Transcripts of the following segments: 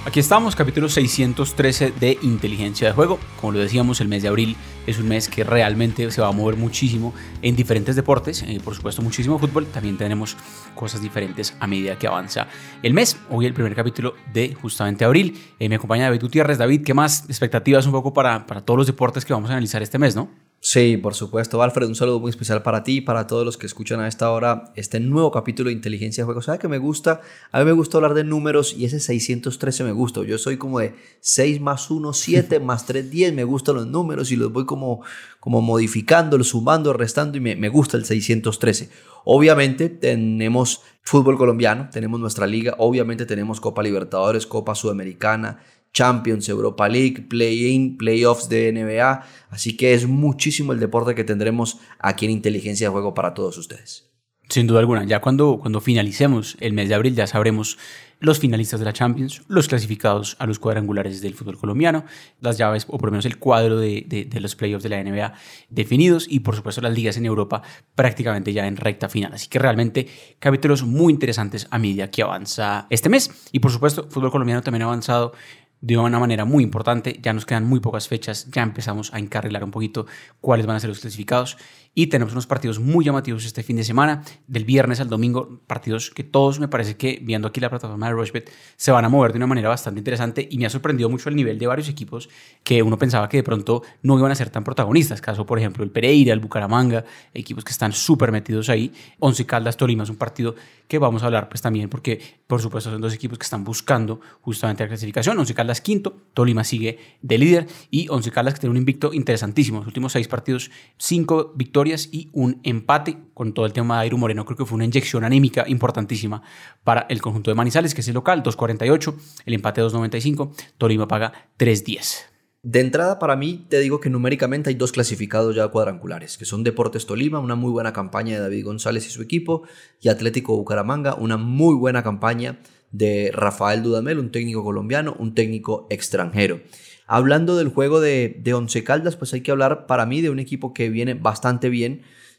Aquí estamos, capítulo 613 de Inteligencia de Juego. Como lo decíamos, el mes de abril es un mes que realmente se va a mover muchísimo en diferentes deportes. Por supuesto, muchísimo fútbol. También tenemos cosas diferentes a medida que avanza el mes. Hoy el primer capítulo de justamente abril. Me acompaña David Gutiérrez. David, ¿qué más expectativas un poco para todos los deportes que vamos a analizar este mes, no? Sí, por supuesto, Alfred, un saludo muy especial para ti y para todos los que escuchan a esta hora este nuevo capítulo de Inteligencia de Juego. ¿Sabes qué me gusta? A mí me gusta hablar de números y ese 613 me gusta. Yo soy como de 6 más 1, 7 más 3, 10. Me gustan los números y los voy como modificando, sumando, restando y me gusta el 613. Obviamente tenemos fútbol colombiano, tenemos nuestra liga, obviamente tenemos Copa Libertadores, Copa Sudamericana, Champions, Europa League, Play-in, Playoffs de NBA, así que es muchísimo el deporte que tendremos aquí en Inteligencia de Juego para todos ustedes. Sin duda alguna, ya cuando finalicemos el mes de abril ya sabremos los finalistas de la Champions, los clasificados a los cuadrangulares del fútbol colombiano, las llaves o por lo menos el cuadro de los playoffs de la NBA definidos y por supuesto las ligas en Europa prácticamente ya en recta final. Así que realmente capítulos muy interesantes a medida que avanza este mes y por supuesto fútbol colombiano también ha avanzado de una manera muy importante. Ya nos quedan muy pocas fechas, ya empezamos a encarrilar un poquito cuáles van a ser los clasificados y tenemos unos partidos muy llamativos este fin de semana, del viernes al domingo, partidos que todos me parece que viendo aquí la plataforma de Rushbet se van a mover de una manera bastante interesante y me ha sorprendido mucho el nivel de varios equipos que uno pensaba que de pronto no iban a ser tan protagonistas, caso por ejemplo el Pereira, el Bucaramanga, equipos que están súper metidos ahí. Once Caldas Tolima es un partido que vamos a hablar pues también porque por supuesto son dos equipos que están buscando justamente la clasificación. Once Caldas quinto, Tolima sigue de líder y Once Caldas que tiene un invicto interesantísimo, los últimos 6 partidos, 5 victorias y un empate. Con todo el tema de Dairo Moreno creo que fue una inyección anímica importantísima para el conjunto de Manizales, que es el local, 2.48, el empate 2.95, Tolima paga 3.10. De entrada, para mí, te digo que numéricamente hay 2 clasificados ya cuadrangulares, que son Deportes Tolima, una muy buena campaña de David González y su equipo, y Atlético Bucaramanga, una muy buena campaña de Rafael Dudamel, un técnico colombiano, un técnico extranjero. Hablando del juego de Once Caldas, pues hay que hablar para mí de un equipo que viene bastante bien.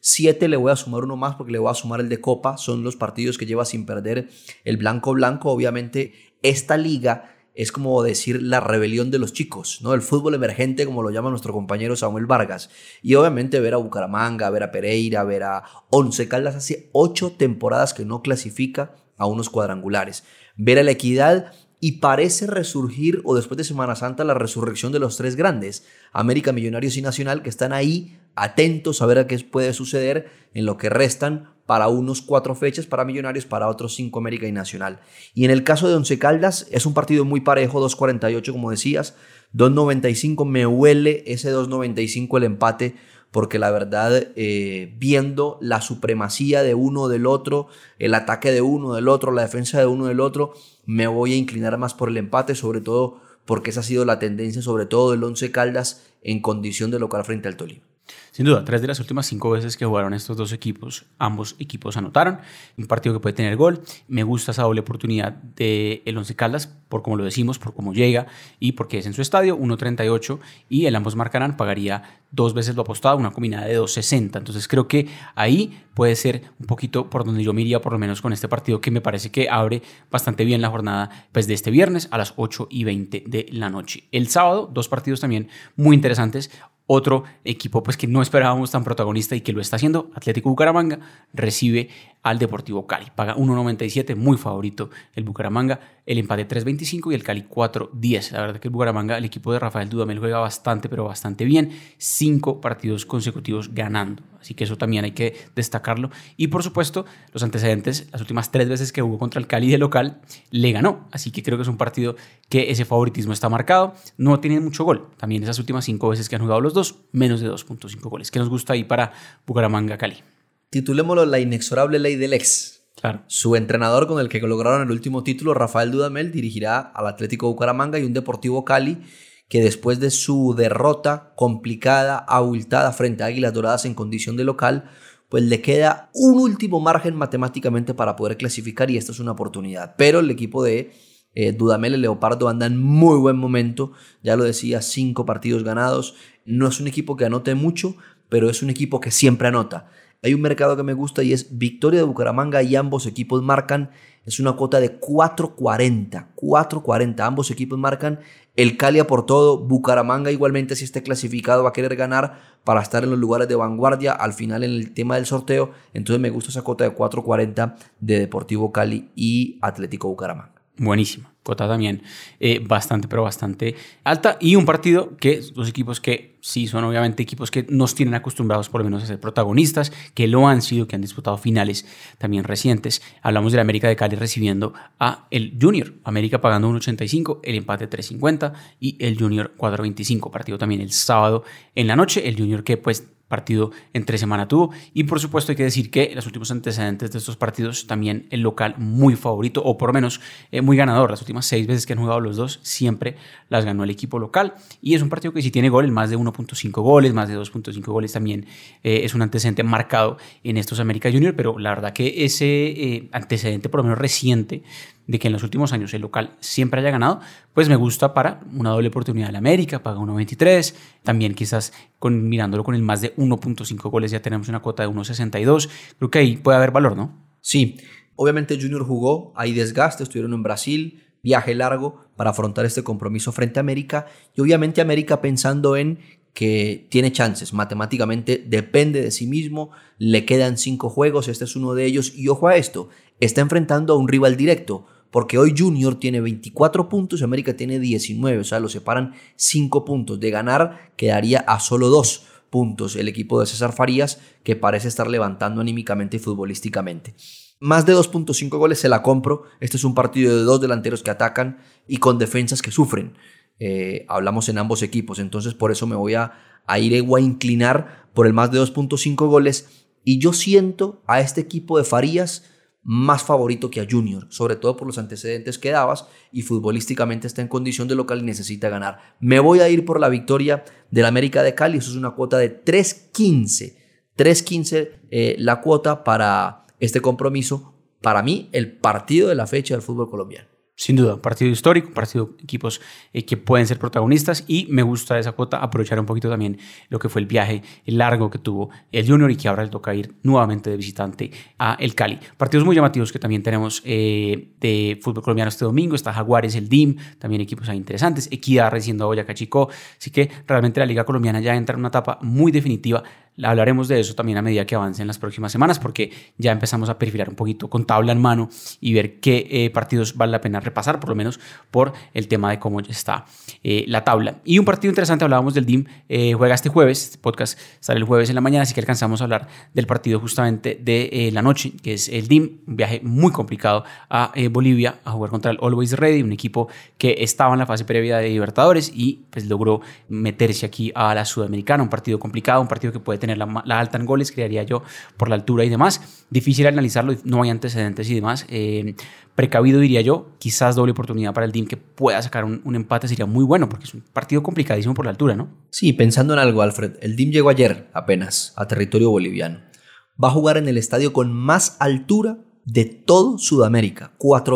7 le voy a sumar uno más porque le voy a sumar el de Copa, son los partidos que lleva sin perder el Blanco. Obviamente esta liga es como decir la rebelión de los chicos, ¿no? El fútbol emergente, como lo llama nuestro compañero Samuel Vargas. Y obviamente ver a Bucaramanga, ver a Pereira, ver a Once Caldas, hace 8 temporadas que no clasifica a unos cuadrangulares. Ver a La Equidad y parece resurgir, o después de Semana Santa, la resurrección de los 3 grandes, América, Millonarios y Nacional, que están ahí atentos a ver a qué puede suceder en lo que restan para unos 4 fechas para Millonarios, para otros 5 América y Nacional. Y en el caso de Once Caldas es un partido muy parejo, 2.48 como decías, 2.95, me huele ese 2.95 el empate, porque la verdad, viendo la supremacía de uno o del otro, el ataque de uno del otro, la defensa de uno del otro, me voy a inclinar más por el empate, sobre todo porque esa ha sido la tendencia, sobre todo del Once Caldas en condición de local frente al Tolima. Sin duda, 3 de las últimas 5 veces que jugaron estos dos equipos, ambos equipos anotaron. Un partido que puede tener gol. Me gusta esa doble oportunidad del Once Caldas, por como lo decimos, por cómo llega y porque es en su estadio, 1.38, y el ambos marcarán, pagaría 2 veces lo apostado, una combinada de 2.60. Entonces creo que ahí puede ser un poquito por donde yo me iría, por lo menos con este partido que me parece que abre bastante bien la jornada pues, de este viernes a las 8:20 de la noche. El sábado, 2 partidos también muy interesantes. Otro equipo pues que no esperábamos tan protagonista y que lo está haciendo, Atlético Bucaramanga, recibe al Deportivo Cali. Paga 1.97, muy favorito el Bucaramanga, el empate 3.25 y el Cali 4.10. La verdad que el Bucaramanga, el equipo de Rafael Dudamel juega bastante, pero bastante bien. 5 partidos consecutivos ganando. Así que eso también hay que destacarlo. Y por supuesto, los antecedentes, las últimas 3 veces que jugó contra el Cali de local, le ganó. Así que creo que es un partido que ese favoritismo está marcado. No tienen mucho gol. También esas últimas 5 veces que han jugado los dos, menos de 2.5 goles. ¿Qué nos gusta ahí para Bucaramanga-Cali? Titulémoslo la inexorable ley del ex. Claro. Su entrenador con el que lograron el último título, Rafael Dudamel, dirigirá al Atlético Bucaramanga y un Deportivo Cali que después de su derrota complicada, abultada frente a Águilas Doradas en condición de local, pues le queda un último margen matemáticamente para poder clasificar y esta es una oportunidad. Pero el equipo de Dudamel, el Leopardo, anda en muy buen momento, ya lo decía, 5 partidos ganados. No es un equipo que anote mucho, pero es un equipo que siempre anota. Hay un mercado que me gusta y es victoria de Bucaramanga y ambos equipos marcan Es una cuota de 4.40. 4.40. Ambos equipos marcan. El Cali a por todo. Bucaramanga igualmente, si esté clasificado, va a querer ganar para estar en los lugares de vanguardia al final en el tema del sorteo. Entonces me gusta esa cuota de 4.40 de Deportivo Cali y Atlético Bucaramanga. Buenísima. Cota también bastante, pero bastante alta. Y un partido que dos equipos que sí son obviamente equipos que nos tienen acostumbrados por lo menos a ser protagonistas, que lo han sido, que han disputado finales también recientes. Hablamos del América de Cali recibiendo a el Junior. América pagando 1.85, el empate 3.50 y el Junior 4.25. Partido también el sábado en la noche. El Junior que pues partido entre semana tuvo, y por supuesto hay que decir que los últimos antecedentes de estos partidos también el local muy favorito, o por lo menos muy ganador. Las últimas 6 veces que han jugado los dos siempre las ganó el equipo local, y es un partido que si tiene goles, más de 1.5 goles, más de 2.5 goles también es un antecedente marcado en estos América Junior, pero la verdad que ese antecedente por lo menos reciente de que en los últimos años el local siempre haya ganado, pues me gusta para una doble oportunidad del América, paga 1.23, también quizás mirándolo con el más de 1.5 goles ya tenemos una cuota de 1.62, creo que ahí puede haber valor, ¿no? Sí, obviamente Junior jugó, hay desgaste, estuvieron en Brasil, viaje largo para afrontar este compromiso frente a América, y obviamente América pensando en que tiene chances, matemáticamente depende de sí mismo, le quedan 5 juegos, este es uno de ellos, y ojo a esto, está enfrentando a un rival directo, porque hoy Junior tiene 24 puntos y América tiene 19, o sea, lo separan 5 puntos. De ganar quedaría a solo 2 puntos el equipo de César Farías, que parece estar levantando anímicamente y futbolísticamente. Más de 2.5 goles se la compro. Este es un partido de 2 delanteros que atacan y con defensas que sufren. Hablamos en ambos equipos, entonces por eso me voy a ir o a inclinar por el más de 2.5 goles. Y yo siento a este equipo de Farías más favorito que a Junior, sobre todo por los antecedentes que dabas, y futbolísticamente está en condición de local y necesita ganar. Me voy a ir por la victoria del América de Cali, eso es una cuota de 3.15. 3.15 la cuota para este compromiso. Para mí, el partido de la fecha del fútbol colombiano. Sin duda, un partido histórico, un partido de equipos que pueden ser protagonistas, y me gusta esa cuota, aprovechar un poquito también lo que fue el viaje largo que tuvo el Junior y que ahora le toca ir nuevamente de visitante a el Cali. Partidos muy llamativos que también tenemos de fútbol colombiano este domingo, está Jaguares, el DIM, también equipos ahí interesantes, Equidad recibiendo a Boyacá Chicó, así que realmente la Liga Colombiana ya entra en una etapa muy definitiva. Hablaremos de eso también a medida que avancen las próximas semanas, porque ya empezamos a perfilar un poquito con tabla en mano y ver qué partidos vale la pena repasar, por lo menos por el tema de cómo está la tabla. Y un partido interesante, hablábamos del DIM, juega este jueves, este podcast sale el jueves en la mañana, así que alcanzamos a hablar del partido justamente de la noche, que es el DIM, un viaje muy complicado a Bolivia a jugar contra el Always Ready, un equipo que estaba en la fase previa de Libertadores y pues logró meterse aquí a la Sudamericana, un partido complicado, un partido que puede tener la alta en goles, crearía yo, por la altura y demás. Difícil analizarlo, no hay antecedentes y demás. Precavido diría yo, quizás doble oportunidad para el DIM que pueda sacar un empate sería muy bueno, porque es un partido complicadísimo por la altura, ¿no? Sí, pensando en algo, Alfred, el DIM llegó ayer apenas a territorio boliviano. Va a jugar en el estadio con más altura de todo Sudamérica,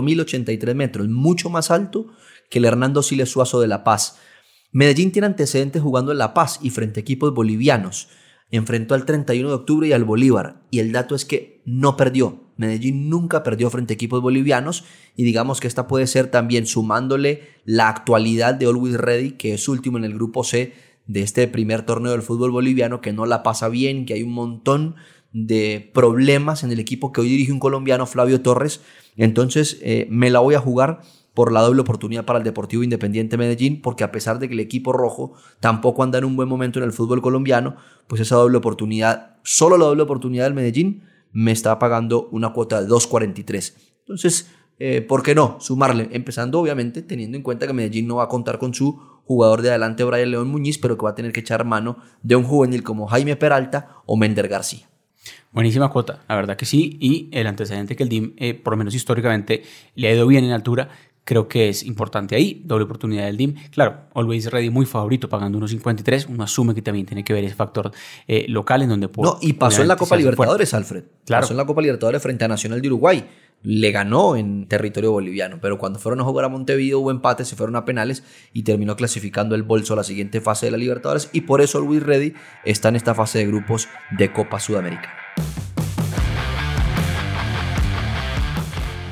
4.083 metros, mucho más alto que el Hernando Siles Suazo de La Paz. Medellín tiene antecedentes jugando en La Paz y frente a equipos bolivianos. Enfrentó al 31 de octubre y al Bolívar, y el dato es que no perdió. Medellín nunca perdió frente a equipos bolivianos, y digamos que esta puede ser también sumándole la actualidad de Always Ready, que es último en el grupo C de este primer torneo del fútbol boliviano, que no la pasa bien, que hay un montón de problemas en el equipo que hoy dirige un colombiano, Flavio Torres. Entonces me la voy a jugar por la doble oportunidad para el Deportivo Independiente Medellín, porque a pesar de que el equipo rojo tampoco anda en un buen momento en el fútbol colombiano, pues esa doble oportunidad, solo la doble oportunidad del Medellín, me está pagando una cuota de 2.43. Entonces, ¿por qué no sumarle? Empezando obviamente teniendo en cuenta que Medellín no va a contar con su jugador de adelante, Brian León Muñiz, pero que va a tener que echar mano de un juvenil como Jaime Peralta o Mender García. Buenísima cuota, la verdad que sí, y el antecedente que el DIM, por lo menos históricamente, le ha ido bien en altura, creo que es importante ahí, doble oportunidad del DIM. Claro, Always Ready muy favorito, pagando 1.53, uno asume que también tiene que ver ese factor local en donde... No, y pasó en la Copa Libertadores, Alfred. Claro. Pasó en la Copa Libertadores frente a Nacional de Uruguay. Le ganó en territorio boliviano, pero cuando fueron a jugar a Montevideo hubo empate, se fueron a penales y terminó clasificando el Bolso a la siguiente fase de la Libertadores, y por eso Always Ready está en esta fase de grupos de Copa Sudamericana.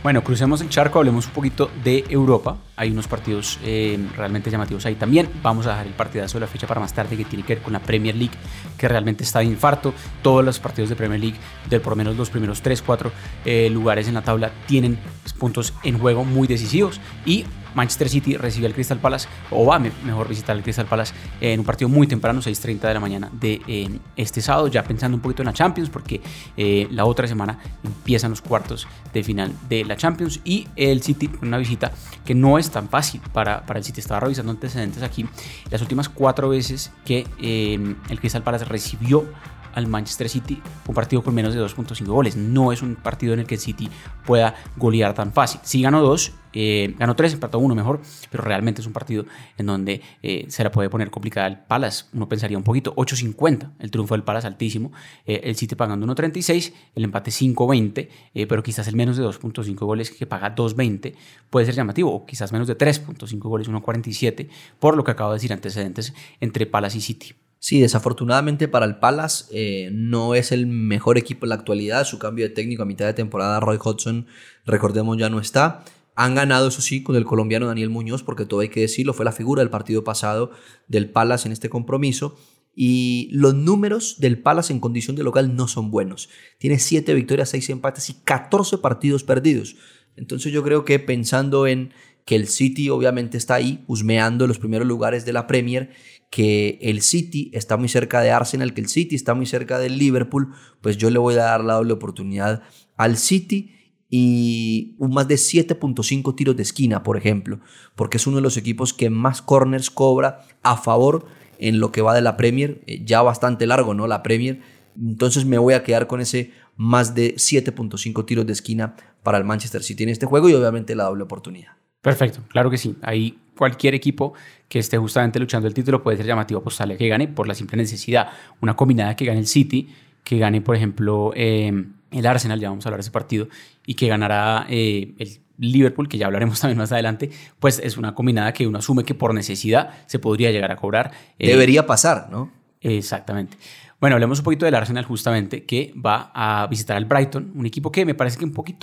Bueno, crucemos el charco, hablemos un poquito de Europa. Hay unos partidos realmente llamativos ahí también. Vamos a dejar el partidazo de la fecha para más tarde, que tiene que ver con la Premier League, que realmente está de infarto. Todos los partidos de Premier League, de por lo menos los primeros 3-4 lugares en la tabla, tienen puntos en juego muy decisivos. Y Manchester City recibe al Crystal Palace, o va mejor visitar al Crystal Palace en un partido muy temprano, 6:30 de la mañana de este sábado, ya pensando un poquito en la Champions, porque la otra semana empiezan los cuartos de final de la Champions, y el City, una visita que no es tan fácil para el City. Estaba revisando antecedentes aquí, las últimas 4 veces que el Crystal Palace recibió al Manchester City, un partido con menos de 2.5 goles. No es un partido en el que el City pueda golear tan fácil. Sí ganó 2, ganó 3, empató 1 mejor, pero realmente es un partido en donde se la puede poner complicada al Palace. Uno pensaría un poquito, 8.50 el triunfo del Palace, altísimo, el City pagando 1.36, el empate 5.20, pero quizás el menos de 2.5 goles, que paga 2.20, puede ser llamativo, o quizás menos de 3.5 goles, 1.47, por lo que acabo de decir, antecedentes entre Palace y City. Sí, desafortunadamente para el Palace no es el mejor equipo en la actualidad. Su cambio de técnico a mitad de temporada, Roy Hodgson, recordemos, ya no está. Han ganado, eso sí, con el colombiano Daniel Muñoz, porque todo hay que decirlo, fue la figura del partido pasado del Palace en este compromiso. Y los números del Palace en condición de local no son buenos. Tiene 7 victorias, 6 empates y 14 partidos perdidos. Entonces yo creo que pensando en que el City obviamente está ahí, husmeando los primeros lugares de la Premier, que el City está muy cerca de Arsenal, que el City está muy cerca del Liverpool, pues yo le voy a dar la doble oportunidad al City y un más de 7.5 tiros de esquina, por ejemplo, porque es uno de los equipos que más corners cobra a favor en lo que va de la Premier, ya bastante largo, ¿no? La Premier, entonces me voy a quedar con ese más de 7.5 tiros de esquina para el Manchester City en este juego y obviamente la doble oportunidad. Perfecto, claro que sí. Ahí cualquier equipo que esté justamente luchando el título puede ser llamativo apostarle que gane por la simple necesidad. Una combinada que gane el City, que gane, por ejemplo, el Arsenal, ya vamos a hablar de ese partido, y que ganará el Liverpool, que ya hablaremos también más adelante, pues es una combinada que uno asume que por necesidad se podría llegar a cobrar. Debería pasar, ¿no? Exactamente. Bueno, hablemos un poquito del Arsenal, justamente, que va a visitar al Brighton, un equipo que me parece que un poquito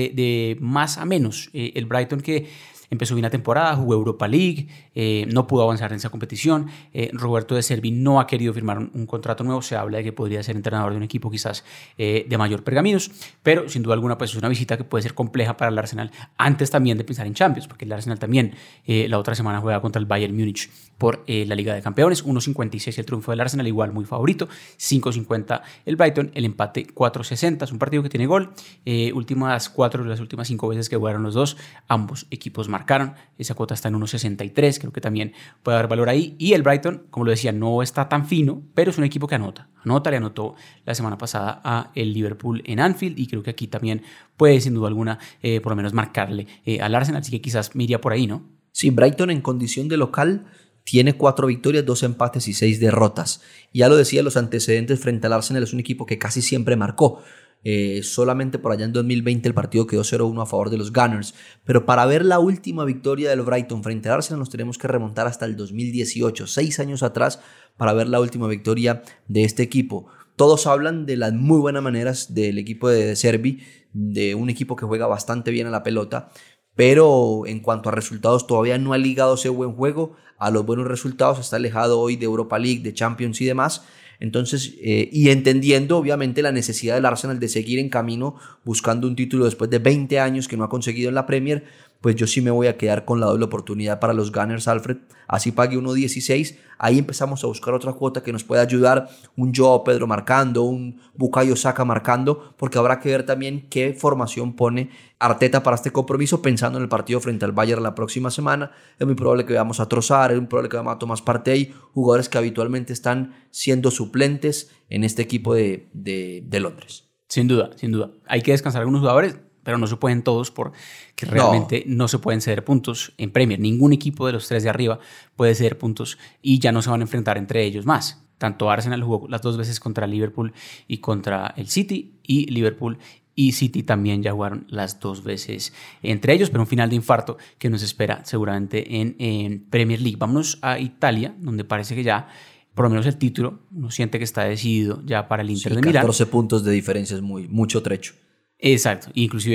de más a menos. El Brighton, que empezó bien la temporada, jugó Europa League, no pudo avanzar en esa competición. Roberto De Zerbi no ha querido firmar un contrato nuevo. Se habla de que podría ser entrenador de un equipo quizás de mayor pergaminos, pero sin duda alguna pues es una visita que puede ser compleja para el Arsenal, antes también de pensar en Champions, porque el Arsenal también la otra semana juega contra el Bayern Múnich por la Liga de Campeones. 1.56 el triunfo del Arsenal, igual muy favorito. 5.50 el Brighton, el empate 4.60. Es un partido que tiene gol. Últimas 4 de las últimas 5 veces que jugaron los dos, ambos equipos marcaron. Esa cuota está en 1.63, creo que también puede haber valor ahí. Y el Brighton, como lo decía, no está tan fino, pero es un equipo que anota. Le anotó la semana pasada a el Liverpool en Anfield, y creo que aquí también puede, sin duda alguna, por lo menos marcarle al Arsenal. Así que quizás me iría por ahí, ¿no? Sí, Brighton en condición de local tiene 4 victorias, 2 empates y 6 derrotas. Y ya lo decía, los antecedentes frente al Arsenal, es un equipo que casi siempre marcó. Solamente por allá en 2020 el partido quedó 0-1 a favor de los Gunners. Pero para ver la última victoria del Brighton frente al Arsenal nos tenemos que remontar hasta el 2018, 6 años atrás, para ver la última victoria de este equipo. Todos hablan de las muy buenas maneras del equipo de De Zerbi, de un equipo que juega bastante bien a la pelota, pero en cuanto a resultados todavía no ha ligado ese buen juego a los buenos resultados. Está alejado hoy de Europa League, de Champions y demás. Entonces, y entendiendo obviamente la necesidad del Arsenal de seguir en camino buscando un título después de 20 años que no ha conseguido en la Premier, pues yo sí me voy a quedar con la doble oportunidad para los Gunners, Alfred. Así pague 1.16. Ahí empezamos a buscar otra cuota que nos pueda ayudar. Un Joao Pedro marcando, un Bukayo Saka marcando, porque habrá que ver también qué formación pone Arteta para este compromiso, pensando en el partido frente al Bayern la próxima semana. Es muy probable que veamos a Trossard, es muy probable que veamos a Thomas Partey, jugadores que habitualmente están siendo suplentes en este equipo de Londres. Sin duda, sin duda. Hay que descansar algunos jugadores, pero no se pueden todos, porque realmente no se pueden ceder puntos en Premier. Ningún equipo de los 3 de arriba puede ceder puntos y ya no se van a enfrentar entre ellos más. Tanto Arsenal jugó las 2 veces contra Liverpool y contra el City, y Liverpool y City también ya jugaron las 2 veces entre ellos, pero un final de infarto que nos espera seguramente en Premier League. Vámonos a Italia, donde parece que ya, por lo menos el título, uno siente que está decidido ya para el Inter de Milán. 14 puntos de diferencia es mucho trecho. Exacto, inclusive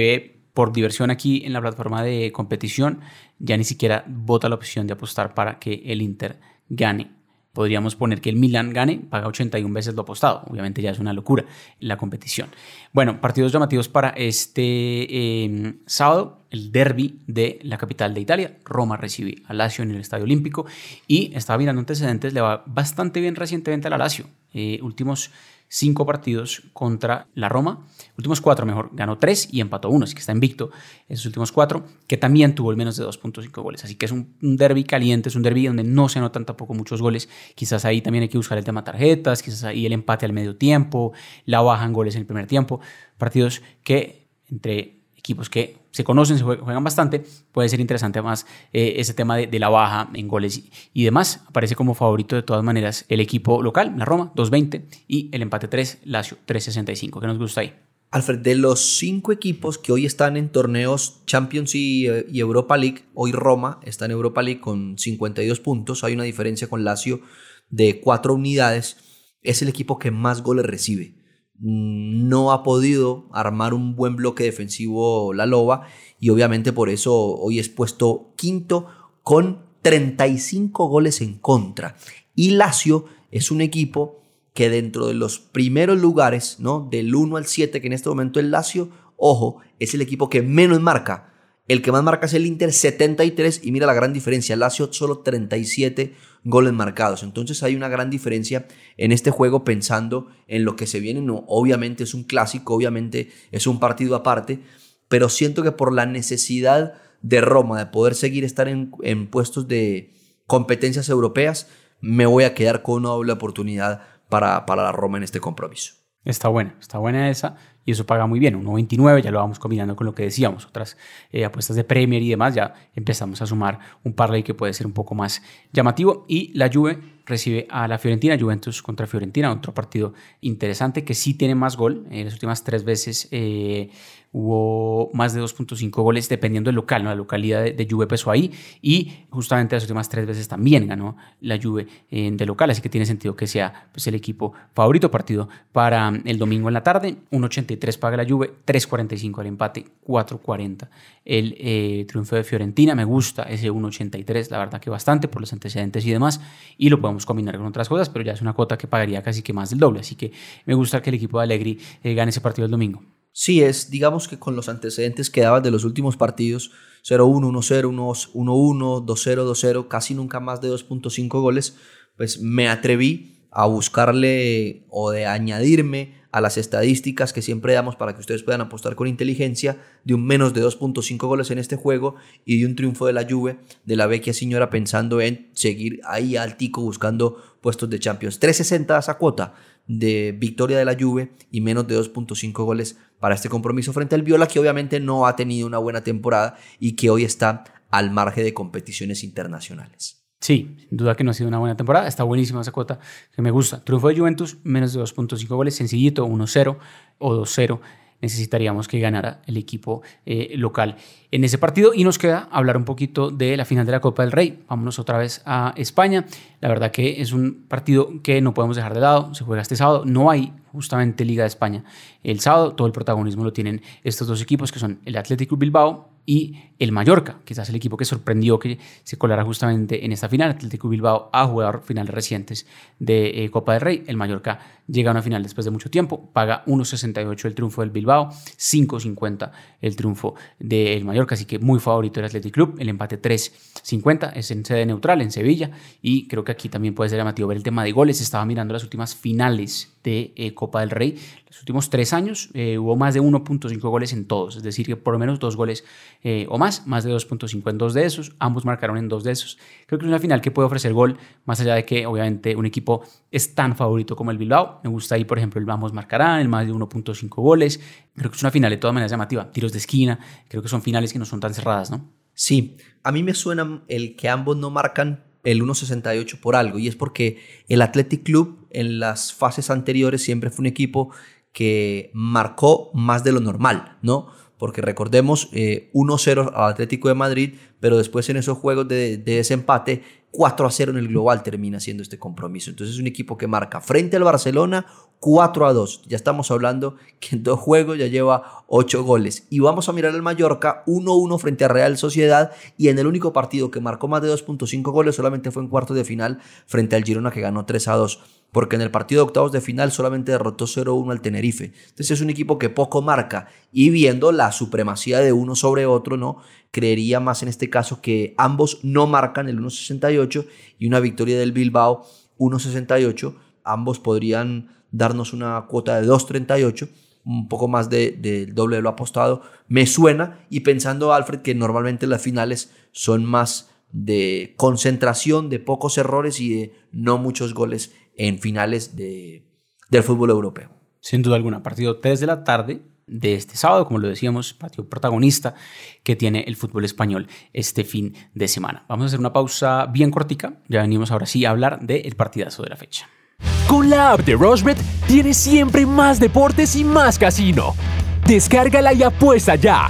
por diversión aquí en la plataforma de competición, ya ni siquiera vota la opción de apostar para que el Inter gane. Podríamos poner que el Milan gane, paga 81 veces lo apostado. Obviamente ya es una locura la competición. Bueno, partidos llamativos para este sábado. El derbi de la capital de Italia. Roma recibe a Lazio en el Estadio Olímpico. Y estaba mirando antecedentes, le va bastante bien recientemente a la Lazio. Últimos 5 partidos contra la Roma. Últimos 4 mejor. Ganó 3 y empató 1. Así que está invicto esos últimos 4. Que también tuvo el menos de 2.5 goles. Así que es un derbi caliente. Es un derbi donde no se anotan tampoco muchos goles. Quizás ahí también hay que buscar el tema tarjetas. Quizás ahí el empate al medio tiempo. La baja en goles en el primer tiempo. Partidos que entre equipos que se conocen, se juegan bastante, puede ser interesante además ese tema de la baja en goles y demás. Aparece como favorito de todas maneras el equipo local, la Roma, 2.20 y el empate 3, Lazio, 3.65. ¿Qué nos gusta ahí? Alfred, de los 5 equipos que hoy están en torneos Champions y Europa League, hoy Roma está en Europa League con 52 puntos, hay una diferencia con Lazio de 4 unidades, es el equipo que más goles recibe. No ha podido armar un buen bloque defensivo la Loba y obviamente por eso hoy es puesto quinto con 35 goles en contra. Y Lazio es un equipo que dentro de los primeros lugares, ¿no? Del 1 al 7, que en este momento es Lazio, ojo, es el equipo que menos marca. El que más marca es el Inter, 73, y mira la gran diferencia, Lazio solo 37 goles marcados. Entonces hay una gran diferencia en este juego pensando en lo que se viene. No, obviamente es un clásico, obviamente es un partido aparte, pero siento que por la necesidad de Roma de poder seguir estar en puestos de competencias europeas, me voy a quedar con una doble oportunidad para la Roma en este compromiso. Está buena esa y eso paga muy bien, 1.29, ya lo vamos combinando con lo que decíamos, otras apuestas de Premier y demás, ya empezamos a sumar un parlay que puede ser un poco más llamativo. Y la Juve recibe a la Fiorentina, Juventus contra Fiorentina, otro partido interesante que sí tiene más gol. Las últimas 3 veces hubo más de 2.5 goles dependiendo del local, ¿no? La localidad de Juve pesó ahí y justamente las últimas 3 veces también ganó la Juve de local, así que tiene sentido que sea pues, el equipo favorito. Partido para el domingo en la tarde, 1.83 paga la Juve, 3.45 el empate, 4.40 el triunfo de Fiorentina. Me gusta ese 1.83, la verdad que bastante por los antecedentes y demás, y lo podemos combinar con otras cosas, pero ya es una cuota que pagaría casi que más del doble, así que me gusta que el equipo de Allegri gane ese partido el domingo. Sí, digamos que con los antecedentes que dabas de los últimos partidos, 0-1, 1-0, 1-1, 2-0, 2-0, casi nunca más de 2.5 goles, pues me atreví a buscarle o de añadirme a las estadísticas que siempre damos para que ustedes puedan apostar con inteligencia, de un menos de 2.5 goles en este juego y de un triunfo de la Juve, de la vecchia señora, pensando en seguir ahí altico buscando puestos de Champions. 3.60 esa cuota de victoria de la Juve y menos de 2.5 goles para este compromiso frente al Viola, que obviamente no ha tenido una buena temporada y que hoy está al margen de competiciones internacionales. Sí, sin duda que no ha sido una buena temporada. Está buenísima esa cuota que me gusta. Triunfo de Juventus, menos de 2.5 goles, sencillito, 1-0 o 2-0. Necesitaríamos que ganara el equipo local en ese partido. Y nos queda hablar un poquito de la final de la Copa del Rey. Vámonos otra vez a España. La verdad que es un partido que no podemos dejar de lado. Se juega este sábado. No hay justamente Liga de España el sábado. Todo el protagonismo lo tienen estos dos equipos que son el Athletic Club Bilbao y el Mallorca, quizás el equipo que sorprendió que se colara justamente en esta final. Atlético Bilbao ha jugado finales recientes de Copa del Rey. El Mallorca llega a una final después de mucho tiempo, paga 1.68 el triunfo del Bilbao, 5.50 el triunfo del Mallorca, así que muy favorito el Athletic Club. El empate 3.50 es en sede neutral, en Sevilla, y creo que aquí también puede ser llamativo ver el tema de goles. Estaba mirando las últimas finales de Copa del Rey. Los últimos 3 años hubo más de 1.5 goles en todos, es decir, que por lo menos 2 goles o más de 2.5 en 2 de esos, ambos marcaron en 2 de esos. Creo que es una final que puede ofrecer gol, más allá de que obviamente un equipo es tan favorito como el Bilbao. Me gusta ahí, por ejemplo, el ambos marcarán, el más de 1.5 goles. Creo que es una final de todas maneras llamativa, tiros de esquina, creo que son finales que no son tan cerradas, ¿no? Sí, a mí me suena el que ambos no marcan el 1.68 por algo, y es porque el Athletic Club en las fases anteriores siempre fue un equipo que marcó más de lo normal, ¿no? Porque recordemos 1-0 al Atlético de Madrid, pero después en esos juegos de desempate 4-0 en el global termina siendo este compromiso. Entonces es un equipo que marca frente al Barcelona 4-2. Ya estamos hablando que en 2 juegos ya lleva 8 goles. Y vamos a mirar al Mallorca 1-1 frente a Real Sociedad, y en el único partido que marcó más de 2.5 goles solamente fue en cuartos de final frente al Girona, que ganó 3-2. Porque en el partido de octavos de final solamente derrotó 0-1 al Tenerife. Entonces es un equipo que poco marca, y viendo la supremacía de uno sobre otro, ¿no? Creería más en este caso que ambos no marcan el 1.68, y una victoria del Bilbao 1.68. Ambos podrían darnos una cuota de 2.38, un poco más del doble de lo apostado. Me suena, y pensando, Alfred, que normalmente las finales son más de concentración, de pocos errores y de no muchos goles en finales del fútbol europeo. Sin duda alguna, partido 3 de la tarde de este sábado, como lo decíamos, partido protagonista que tiene el fútbol español este fin de semana. Vamos a hacer una pausa bien cortica, ya venimos ahora sí a hablar del partidazo de la fecha. Con la app de Rushbet tienes siempre más deportes y más casino. Descárgala y apuesta ya.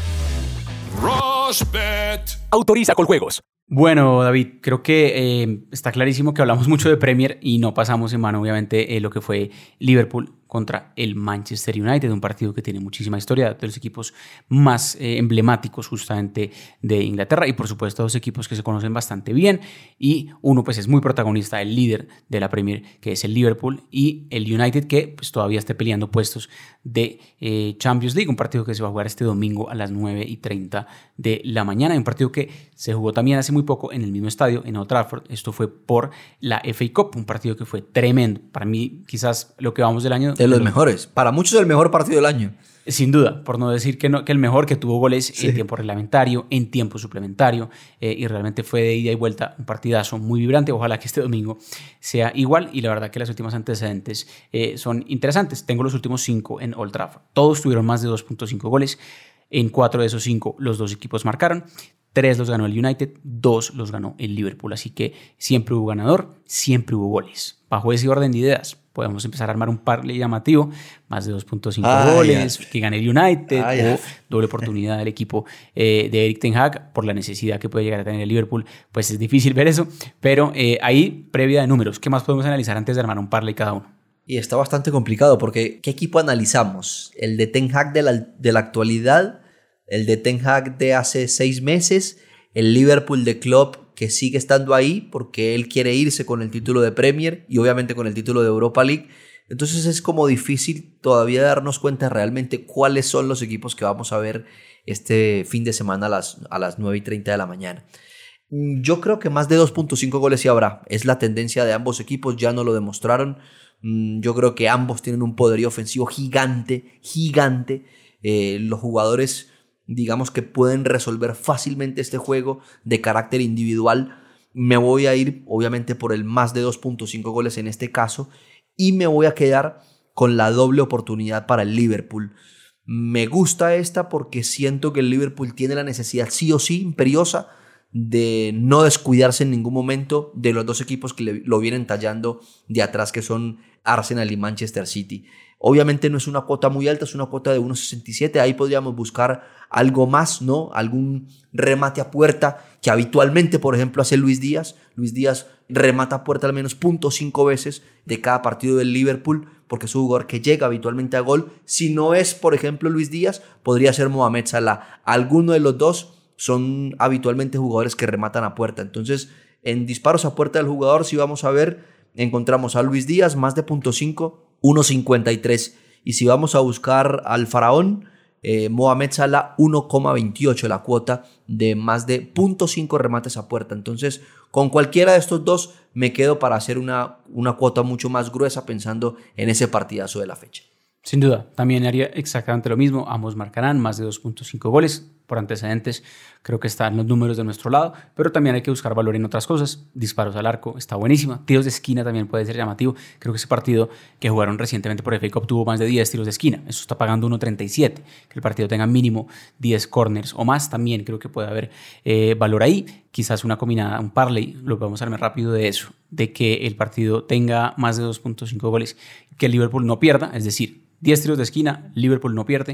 Rushbet. Autoriza con juegos. Bueno, David, creo que está clarísimo que hablamos mucho de Premier y no pasamos en mano, obviamente, lo que fue Liverpool contra el Manchester United, un partido que tiene muchísima historia, de los equipos más emblemáticos justamente de Inglaterra, y por supuesto 2 equipos que se conocen bastante bien, y uno pues es muy protagonista, el líder de la Premier, que es el Liverpool, y el United, que pues todavía esté peleando puestos de Champions League, un partido que se va a jugar este domingo a las 9:30 de la mañana, un partido que se jugó también hace muy poco en el mismo estadio, en Old Trafford. Esto fue por la FA Cup, un partido que fue tremendo, para mí quizás lo que vamos del año de los mejores. Para muchos el mejor partido del año. Sin duda, por no decir que el mejor, que tuvo goles en tiempo reglamentario, en tiempo suplementario, y realmente fue de ida y vuelta un partidazo muy vibrante. Ojalá que este domingo sea igual, y la verdad que las últimas antecedentes son interesantes. Tengo los últimos 5 en Old Trafford. Todos tuvieron más de 2.5 goles. En 4 de esos 5 los 2 equipos marcaron. 3 los ganó el United, 2 los ganó el Liverpool. Así que siempre hubo ganador, siempre hubo goles. Bajo ese orden de ideas, podemos empezar a armar un parlay llamativo, más de 2.5 goles, que gane el United, o doble oportunidad del equipo de Erik ten Hag por la necesidad que puede llegar a tener el Liverpool. Pues es difícil ver eso, pero ahí, previa de números, ¿qué más podemos analizar antes de armar un parlay cada uno? Y está bastante complicado, porque ¿qué equipo analizamos? ¿El de ten Hag de la actualidad? ¿El de ten Hag de hace 6 meses? ¿El Liverpool de Klopp, que sigue estando ahí porque él quiere irse con el título de Premier y obviamente con el título de Europa League? Entonces es como difícil todavía darnos cuenta realmente cuáles son los equipos que vamos a ver este fin de semana a las 9:30 de la mañana. Yo creo que más de 2.5 goles sí habrá. Es la tendencia de ambos equipos, ya no lo demostraron. Yo creo que ambos tienen un poderío ofensivo gigante, gigante. Los jugadores, digamos, que pueden resolver fácilmente este juego de carácter individual. Me voy a ir obviamente por el más de 2.5 goles en este caso, y me voy a quedar con la doble oportunidad para el Liverpool. Me gusta esta porque siento que el Liverpool tiene la necesidad sí o sí imperiosa de no descuidarse en ningún momento de los 2 equipos que lo vienen tallando de atrás, que son Arsenal y Manchester City. Obviamente no es una cuota muy alta, es una cuota de 1.67. Ahí podríamos buscar algo más, ¿no? Algún remate a puerta que habitualmente, por ejemplo, hace Luis Díaz. Luis Díaz remata a puerta al menos 0.5 veces de cada partido del Liverpool, porque es un jugador que llega habitualmente a gol. Si no es, por ejemplo, Luis Díaz, podría ser Mohamed Salah. Alguno de los dos son habitualmente jugadores que rematan a puerta. Entonces, en disparos a puerta del jugador, si vamos a ver, encontramos a Luis Díaz, más de 0.5, 1.53. Y si vamos a buscar al faraón, Mohamed Salah, 1.28 la cuota de más de 0.5 remates a puerta. Entonces, con cualquiera de estos dos me quedo para hacer una cuota mucho más gruesa, pensando en ese partidazo de la fecha. Sin duda, también haría exactamente lo mismo. Ambos marcarán más de 2.5 goles. Por antecedentes, creo que están los números de nuestro lado, pero también hay que buscar valor en otras cosas. Disparos al arco está buenísima. Tiros de esquina también puede ser llamativo. Creo que ese partido que jugaron recientemente por FA Cup tuvo más de 10 tiros de esquina. Eso está pagando 1.37. Que el partido tenga mínimo 10 corners o más, también creo que puede haber valor ahí. Quizás una combinada, un parlay, lo vamos a armar rápido de eso, de que el partido tenga más de 2.5 goles, que el Liverpool no pierda, es decir, 10 tiros de esquina, Liverpool no pierde,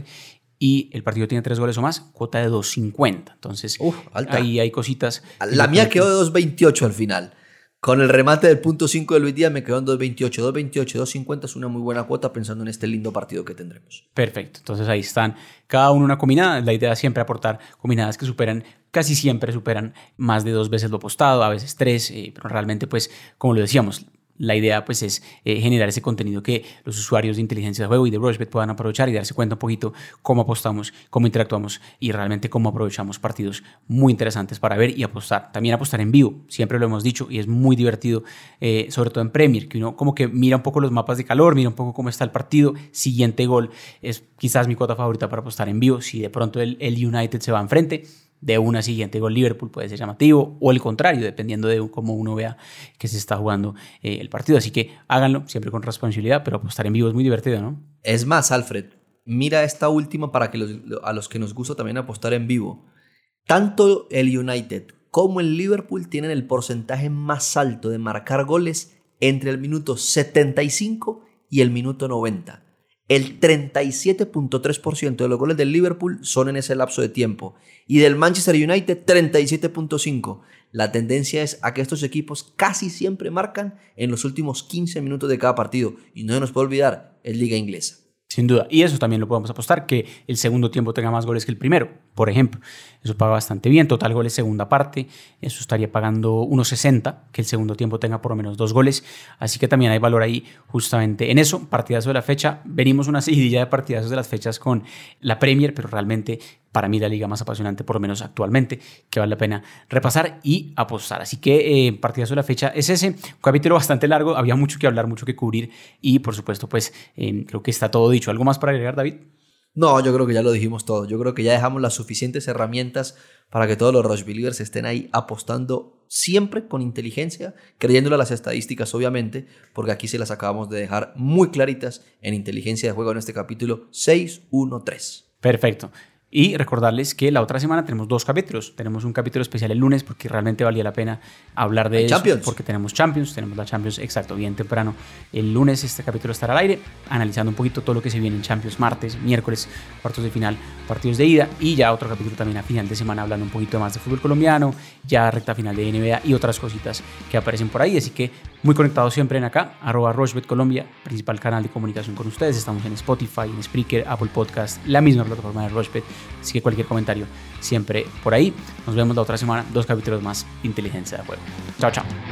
y el partido tiene 3 goles o más, cuota de 2.50. Entonces, alta. Ahí hay cositas. La mía quedó de 2.28 al final. Con el remate del punto 5 de Luis Díaz me quedo en 2.28, 2.28, 2.50 es una muy buena cuota pensando en este lindo partido que tendremos. Perfecto, entonces ahí están cada uno una combinada. La idea es siempre aportar combinadas que casi siempre superan más de 2 veces lo apostado, a veces 3, pero realmente pues como lo decíamos, la idea pues es generar ese contenido que los usuarios de inteligencia de juego y de Rushbet puedan aprovechar y darse cuenta un poquito cómo apostamos, cómo interactuamos y realmente cómo aprovechamos partidos muy interesantes para ver y apostar. También apostar en vivo, siempre lo hemos dicho y es muy divertido, sobre todo en Premier, que uno como que mira un poco los mapas de calor, mira un poco cómo está el partido, siguiente gol es quizás mi cuota favorita para apostar en vivo. Si de pronto el United se va enfrente, de una siguiente gol Liverpool puede ser llamativo o el contrario, dependiendo de cómo uno vea que se está jugando el partido. Así que háganlo siempre con responsabilidad, pero apostar en vivo es muy divertido, ¿no? Es más, Alfred, mira esta última para que a los que nos gusta también apostar en vivo. Tanto el United como el Liverpool tienen el porcentaje más alto de marcar goles entre el minuto 75 y el minuto 90. El 37.3% de los goles del Liverpool son en ese lapso de tiempo y del Manchester United 37.5%. La tendencia es a que estos equipos casi siempre marcan en los últimos 15 minutos de cada partido y no se nos puede olvidar, es Liga Inglesa. Sin duda, y eso también lo podemos apostar, que el segundo tiempo tenga más goles que el primero, por ejemplo. Eso paga bastante bien, total goles segunda parte, eso estaría pagando 1.60, que el segundo tiempo tenga por lo menos 2 goles, así que también hay valor ahí justamente en eso. Partidazo de la fecha, venimos una seguidilla de partidazos de las fechas con la Premier, pero realmente para mí la liga más apasionante, por lo menos actualmente, que vale la pena repasar y apostar. Así que partidazo de la fecha es ese, un capítulo bastante largo, había mucho que hablar, mucho que cubrir y por supuesto pues creo que está todo dicho. ¿Algo más para agregar, David? No, yo creo que ya lo dijimos todo. Yo creo que ya dejamos las suficientes herramientas para que todos los Rush Believers estén ahí apostando siempre con inteligencia, creyéndole a las estadísticas obviamente, porque aquí se las acabamos de dejar muy claritas en inteligencia de juego en este capítulo 613. Perfecto. Y recordarles que la otra semana tenemos 2 capítulos. Tenemos un capítulo especial el lunes porque realmente valía la pena hablar de eso. Champions. Porque tenemos la Champions, exacto, bien temprano. El lunes este capítulo estará al aire, analizando un poquito todo lo que se viene en Champions, martes, miércoles, cuartos de final, partidos de ida. Y ya otro capítulo también a final de semana hablando un poquito más de fútbol colombiano, ya recta final de NBA y otras cositas que aparecen por ahí. Así que muy conectados siempre en acá, @RushBetColombia, principal canal de comunicación con ustedes. Estamos en Spotify, en Spreaker, Apple Podcast, la misma plataforma de Rushbet. Así que cualquier comentario siempre por ahí. Nos vemos la otra semana, 2 capítulos más de Inteligencia de Juego. Chao, chao.